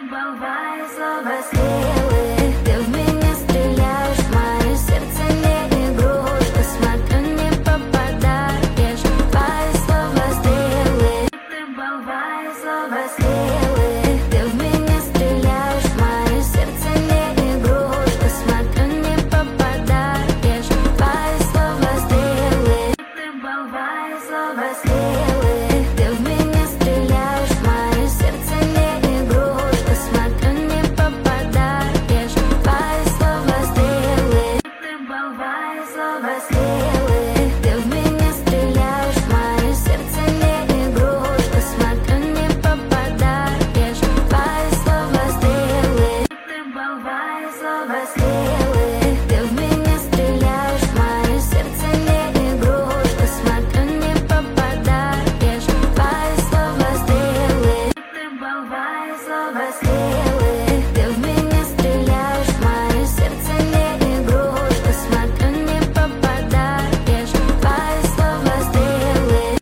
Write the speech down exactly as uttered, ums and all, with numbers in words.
Бывает слова стрелы, ты в меня стреляешь, мое сердце не игрушка, смотрю, не попадаешь. Твои слова стрелы, ты бывает слова стрелы, ты в меня стреляешь, мое сердце не игрушка, смотрю, не попадаешь. Твои слова стрелы, ты бывает слова стрелы, ты в меня стреляешь, мое сердце не игрушка, смотрю, не попадаешь. Твои слова стрелы, ты бывает слова стрелы, ты в меня стреляешь, мое сердце не игрушка, смотрю, не попадаешь. Твои слова стрелы, ты бывает слова стрелы, ты в меня стреляешь, мое сердце не игрушка, смотрю, не попадаешь. Твои слова стрелы, ты бывает слова стрелы.